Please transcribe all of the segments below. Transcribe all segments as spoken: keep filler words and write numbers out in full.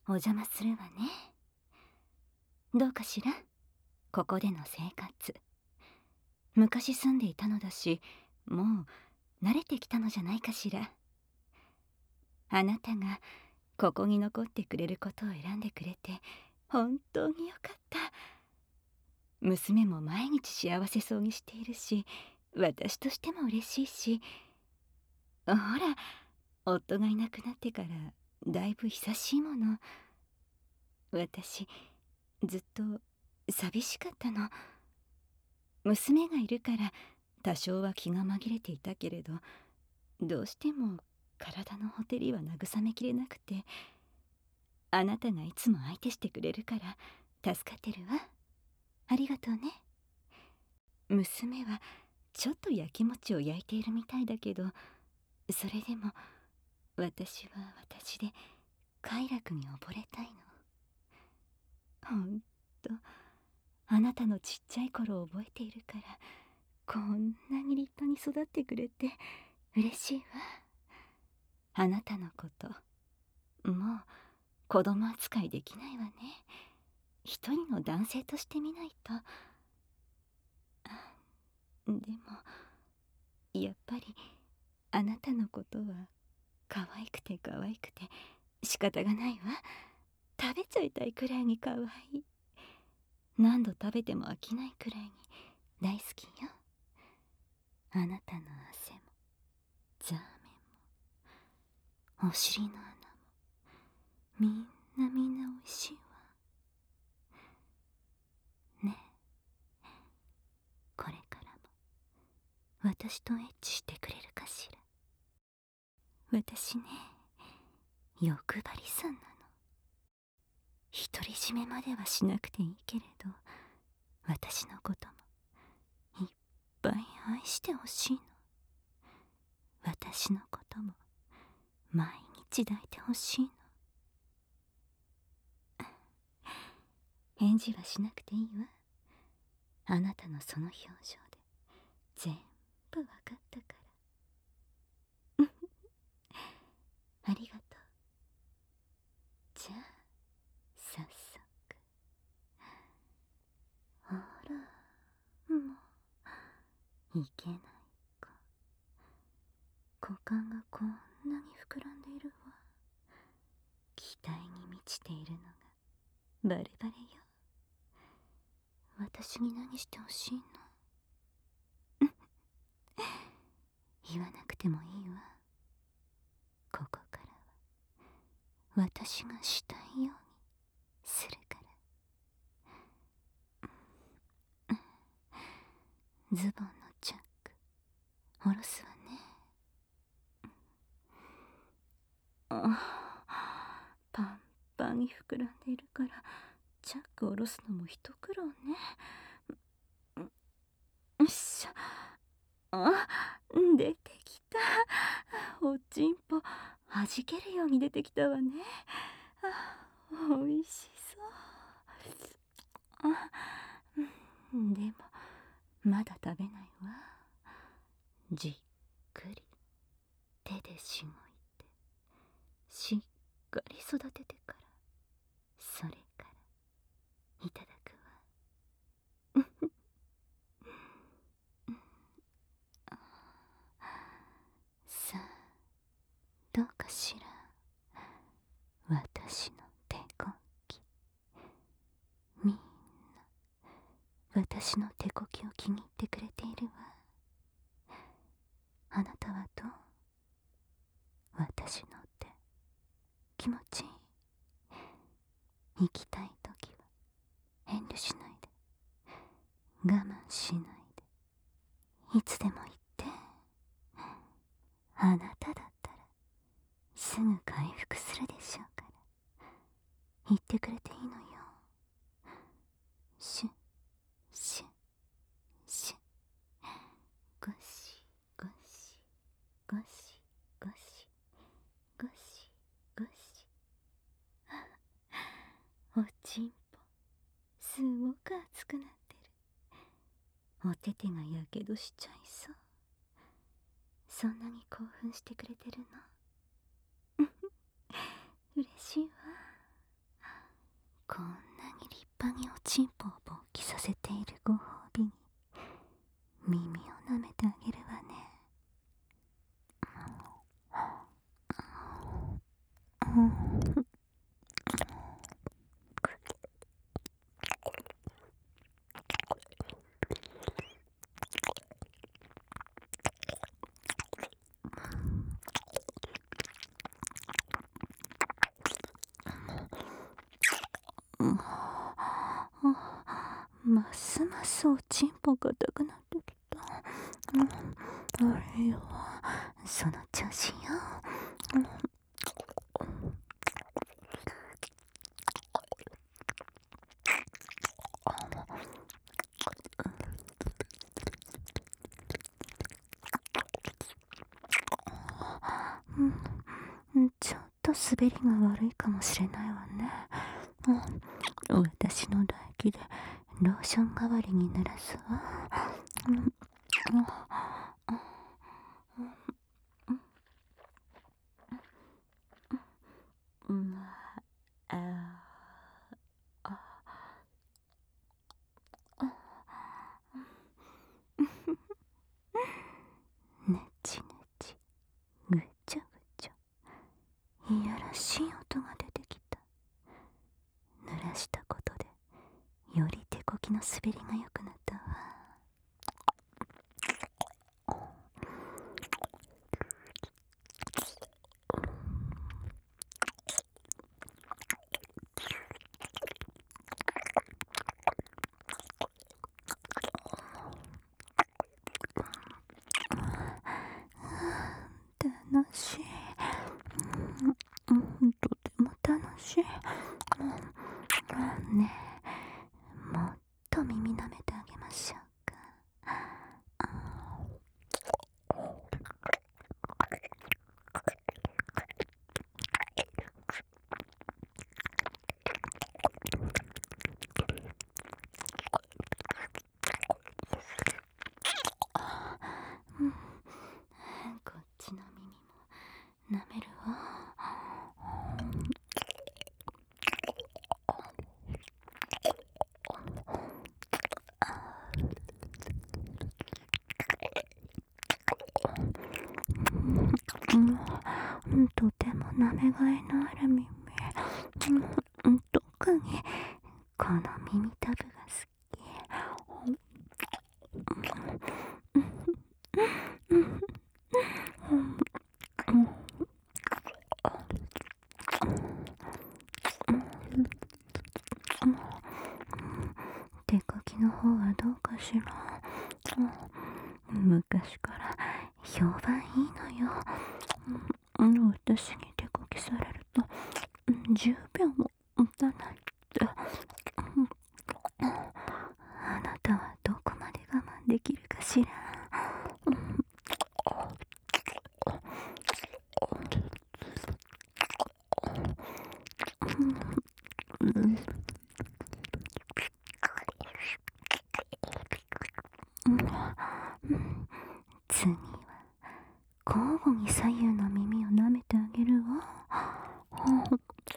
お邪魔するわね。どうかしら、ここでの生活。昔住んでいたのだし、もう慣れてきたのじゃないかしら。あなたがここに残ってくれることを選んでくれて本当によかった。娘も毎日幸せそうにしているし、私としても嬉しいし、ほら、夫がいなくなってからだいぶ久しいもの。私ずっと寂しかったの。娘がいるから多少は気が紛れていたけれど、どうしても体のほてりは慰めきれなくて、あなたがいつも相手してくれるから助かってるわ。ありがとうね。娘はちょっとやきもちを焼いているみたいだけど、それでも私は私で快楽に溺れたいの。ほんと、あなたのちっちゃい頃を覚えているから、こんなに立派に育ってくれて嬉しいわ。あなたのこと、もう子供扱いできないわね。一人の男性として見ないと。でもやっぱりあなたのことは可愛くて可愛くて仕方がないわ。食べちゃいたいくらいに可愛い。何度食べても飽きないくらいに大好きよ。あなたの汗もザーメンもお尻の穴もみんなみんなおいしいわね。え、これからも私とエッチしてくれるかしら。私ね、欲張りさんなの。独り占めまではしなくていいけれど、私のこともいっぱい愛してほしいの。私のことも毎日抱いてほしいの。返事はしなくていいわ。あなたのその表情で全部わかったから。ありがとう。じゃあ早速。あら、もういけないか。股間がこんなに膨らんでいるわ。期待に満ちているのがバレバレよ。私に何してほしいの？言わなくてもいいわ。ここからは私がしたいようにするから。ズボンのチャック下ろすわね。ああ、パンパンに膨らんでいるからチャック下ろすのも一苦労ね。よっしゃ。あ、出てきた。おちんぽはじけるように出てきたわね。あ、おいしそう。あ、でもまだ食べないわ。じっくり手でしごいてしっかり育ててから、それからいただくわ。さあ、どうかしら。私の手こき、みんな私の手こきを気に入ってくれているわ。あなたはどう？私の手気持ちいい？行きたいときは遠慮しないで、我慢しないで、いつでも言って。あなただったらすぐ回復するでしょうから、言ってくれていいのよ。シュッシュッシュッ、ゴシゴシゴシゴシゴシゴシ。おちんぽすごく熱くなってる。お手手がやけどしちゃいそう。そんなに興奮してくれてるの？嬉しいわ。 うんますますおちんぽ硬くなってきた。うん、あれよ、その調子よ。うんうん、ちょっと滑りが悪いかもしれないわね。うん、私の唾液でローション代わりに濡らすわ。うんうんうん、ああねちねち、ぐちゃぐちゃ、いやらしい音が出てきた。濡らしたことでより手こきの滑りが良くなったわ。楽しい、うん、とても楽しい、うん、ねえ、もっと耳舐めてあげましょうか。うん、こっちの耳も舐めるわ。うん、とてもなめがいのある耳、うん、特にこの耳たぶが好き。手こきの方はどうかしら。昔から評判いいのよ。うん、私に手こきされるとじゅうびょうも持たないって。あなたはどこまで我慢できるかしら。次は交互に左右の耳を舐めてあげるわ。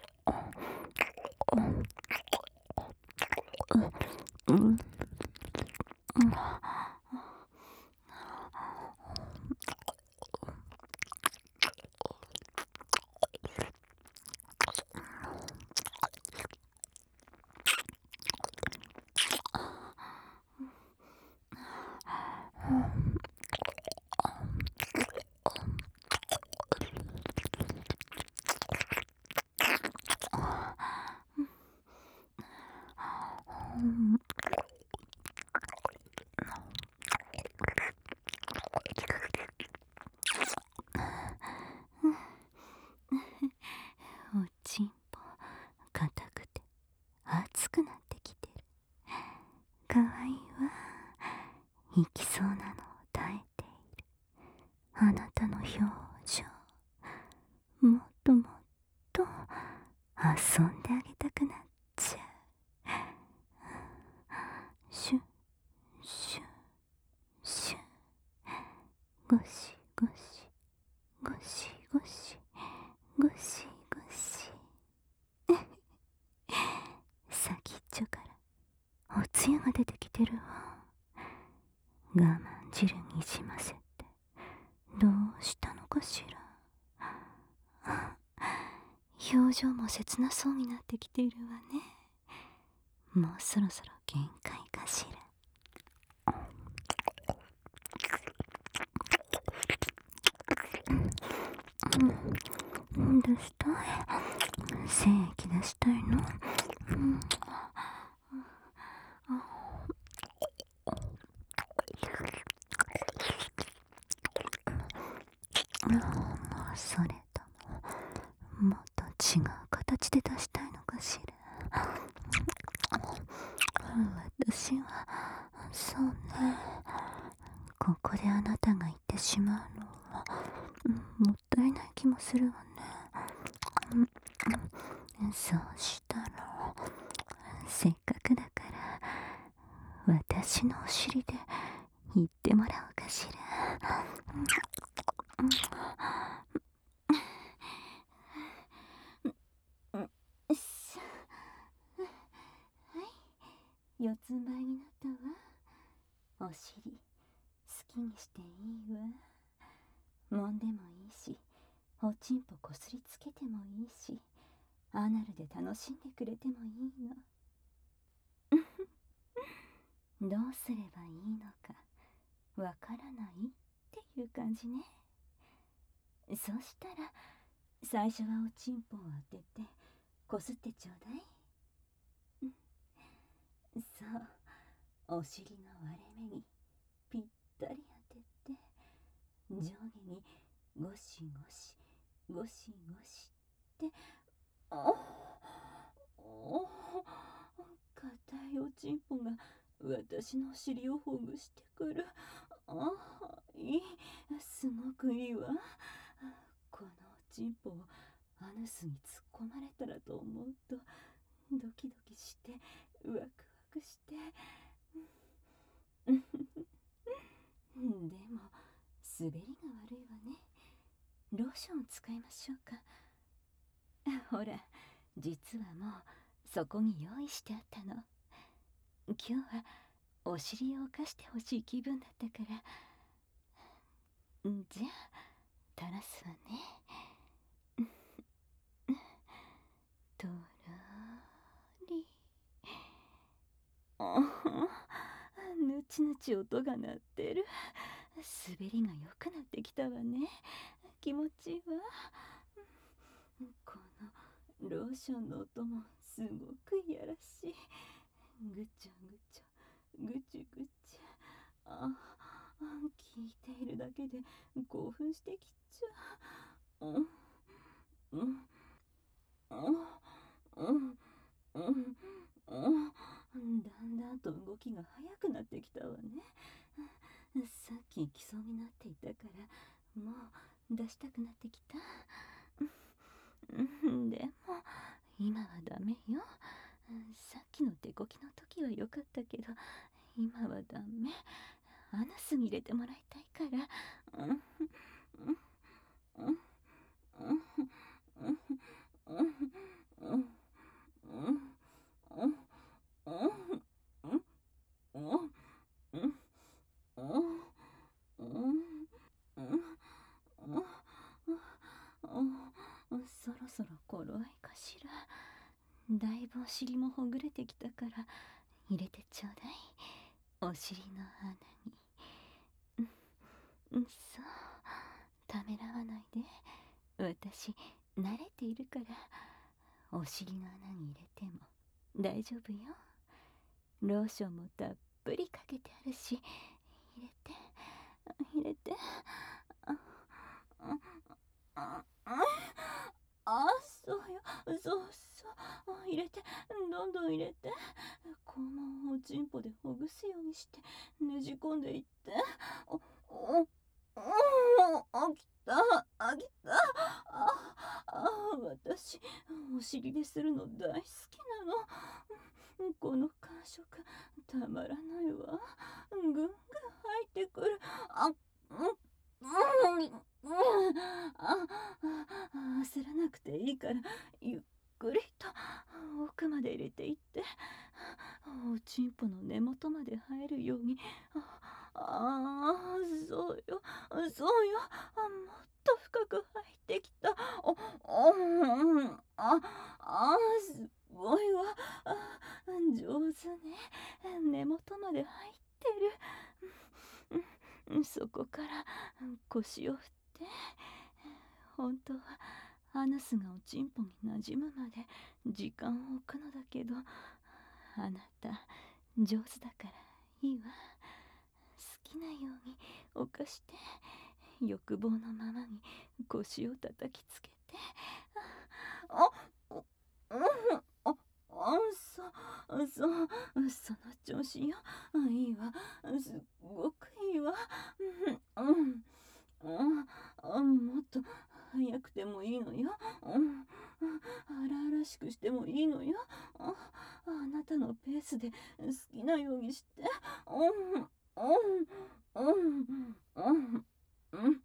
おちんぽ硬くて熱くなってきてる。かわいいわ。行きそうなのを耐えているあなたの表情、もっともっと遊んであげたくなっちゃう。シュシュシュ、ゴシゴシゴシゴシゴシゴシ先っちょからおつゆが出てきてるわ。我慢汁にじませてどうしたのかしら。表情も切なそうになってきているわね。もうそろそろ限界かしら。うん、どうしたい？精液出したいの？ それとももっと違う形で出したいのかしら。私はそうね、ここであなたが言ってしまうのはもったいない気もするわね。そうしたらせっかくだから私のお尻で言ってもらおうかしら。四つん這いになったわ。お尻好きにしていいわ。揉んでもいいし、おちんぽこすりつけてもいいし、アナルで楽しんでくれてもいいの。どうすればいいのかわからないっていう感じね。そしたら最初はおちんぽを当ててこすってちょうだい。そう、お尻の割れ目にぴったり当てて、上下にゴシゴシゴシゴシって。あお硬いおちんぽが私のお尻をほぐしてくる。あいい、すごくいいわ。このおちんぽをアヌスに突っ込まれたらと思うとドキドキしてワクワクして。でも滑りが悪いわね。ローションを使いましょうか。ほら、実はもうそこに用意してあったの。今日はお尻を犯してほしい気分だったから。じゃあ垂らすわね。とろり。ぬちぬち音が鳴ってる。滑りが良くなってきたわね。気持ちいいわ。このローションの音もすごくいやらしい。ぐちょぐちょぐちゅぐちゅ。あ聞いているだけで興奮してきちゃう。うんうんうんうんうんうん。だんだんと動きが速くなってきたわね。さっき行きそうになっていたからもう出したくなってきた。でも今はダメよ。さっきの手こきの時は良かったけど今はダメ。アナスに入れてもらいたいから。そろそろ頃合いかしら。だいぶお尻もほぐれてきたから入れてちょうだい。お尻の穴に。そう、ためらわないで。私慣れているから。お尻の穴に入れても大丈夫よ。ローションもたっぷりかけてあるし。入れて入れて。あああそうよ、そうそう入れて、どんどん入れて。このおちんぽでほぐすようにしてねじ込んでいって。おおおあきたあきた。ああ私お尻でするの大好きなの。この感触たまらないわ。ぐんぐん入ってくる。あうんうんあ焦らなくていいからゆっくりと奥まで入れていって、おちんぽの根元まで入るように。ああそうよそうよ。もっと深く入ってきた。おおうんああすごいわ。上手ね。根元まで入ってる。そこから腰を振って。本当はアナススがおちんぽになじむまで時間を置くのだけど、あなた上手だからいいわ。好きなように犯して、欲望のままに腰を叩きつけて、ああああそそうその調子よ。いいわ、すっごくいいわ。うんうんあもっと早くてもいいのよ。うん荒々しくしてもいいのよ。ああなたのペースで好きなようにして。うんうんうんうんうんうん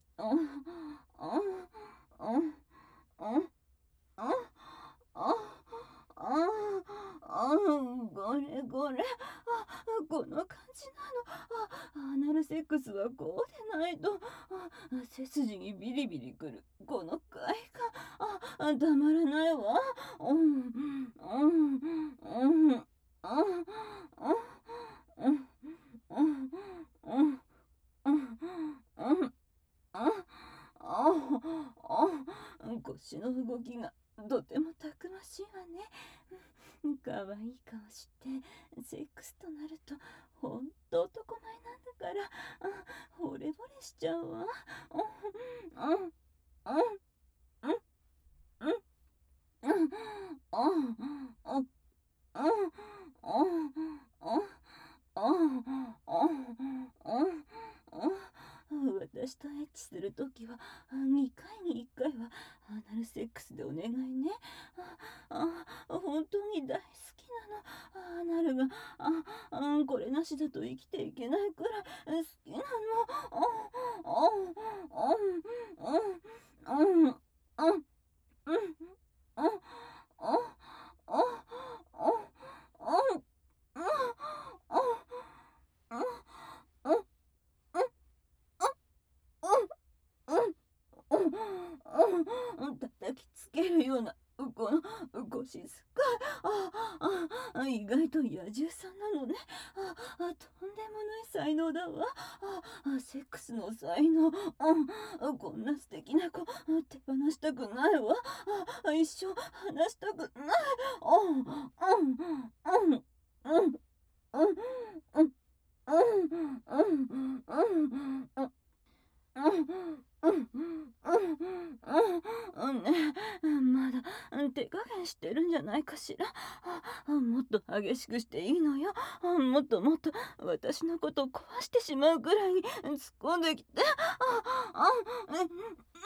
うんうんああああこれこれあこの感じなの。あアナルセックスはこうでないとあ背筋にビリビリくるこの快感あたまらないわ。うんうんうんうんああうんうんうんうんうんあああ腰の動きがとてもたくましいわね。かわいい顔してセックスとなるとほんと男前なんだからあ惚れ惚れしちゃうわ。うんうんうんうんうんうんうん私とエッチするときはにかいにいっかいはアナルセックスでお願いね。ああ本当に大好きなのアナルが。ああこれなしだと生きていけないくらい好きなの。あああうんうんうんうんうんうん叩きつけるようなこの腰使いああ意外と野獣さんなのね。ああとんでもない才能だわ。あセックスの才能あこんな素敵な子手放したくないわ。あ一生離したくない。うんうんうんうんうんうんうんうんうんうんねまだ手加減してるんじゃないかしら。もっと激しくしていいのよ。もっともっと私のことを壊してしまうぐらいに突っ込んできて。ああえうん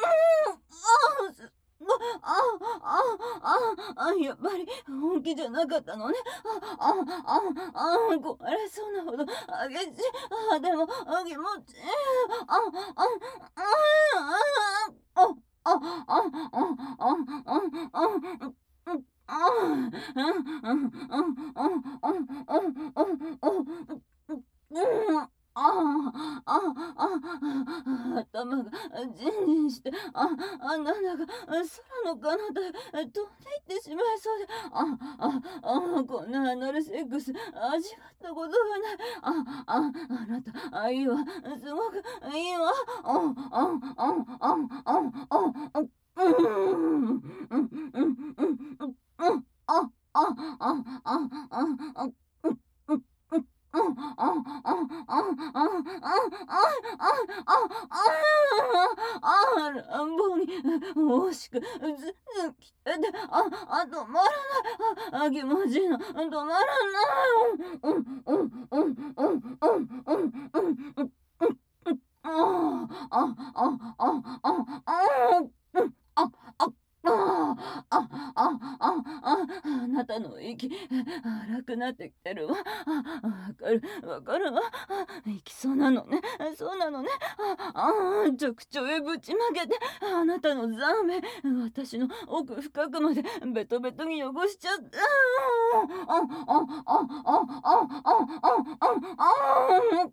ああああやっぱり本気じゃなかったのね。ああああ壊れそうなほど激しい。あでも気持ちいい。あああああああ頭がジンジンして、あ、あ、なんだか空の彼方へ飛んでいってしまいそうで、あ、あ、あ、こんなアナルセックス味わったことがない。あ、あ、あなた、あ、いいわ、すごくいいわ。あ、あ、あ、あ、あ、あ、あ、うん、うん、うん、うん、うん、うん、あ、あ、あ、あ、あ、あ、あ、乱暴に惜しくずずきててああ止まらないあ気持ちいいの止まらないうんうんうんうんうんうんうんうんあああああああああああああああなたの息荒くなってきてるわ。あわかるわかるわ。行きそうなのね。そうなのね。ああ直腸へぶちまけてあなたのザーメン私の奥深くまでベトベトに汚しちゃって。あああああああああ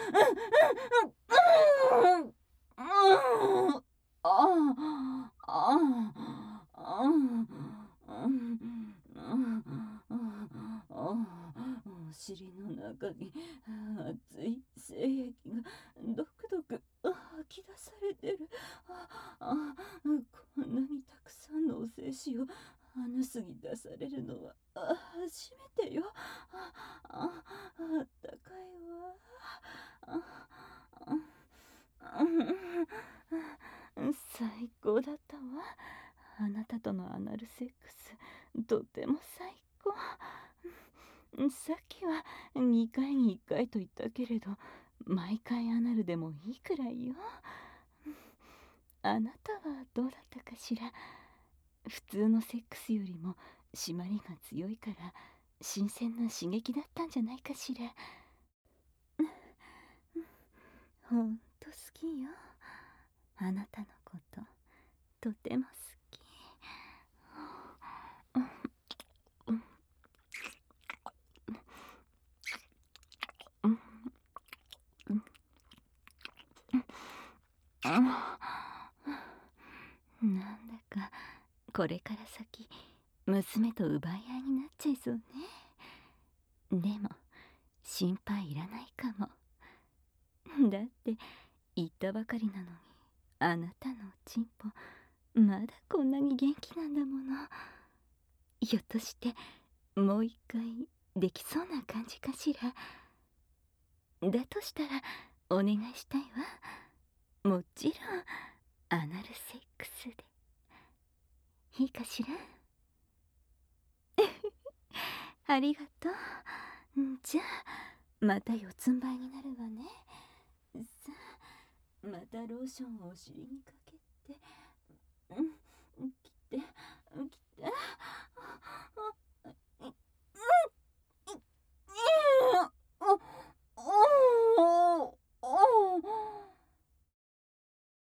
お尻の中に熱い精液がドクドク吐き出されてる。ああ、こんなにたくさんのお精子を鼻すぎ出されるのは初めてよ。ああ、あったかいわ。ああ、最高だったわ。あなたとのアナルセックス、とても最高。さっきはにかいにいっかいと言ったけれど、毎回アナルでもいいくらいよ。あなたはどうだったかしら。普通のセックスよりも締まりが強いから新鮮な刺激だったんじゃないかしら。ほんと好きよ。あなたのこと、とても好き。なんだかこれから先娘と奪い合いになっちゃいそうね。でも心配いらないかも。だって言ったばかりなのに、あなたのおちんぽまだこんなに元気なんだもの。ひょっとしてもう一回できそうな感じかしら。だとしたらお願いしたいわ。もちろんアナルセックスでいいかしら。ありがとう。じゃあまた四つん這いになるわね。さあ、またローションをお尻にかけて。うん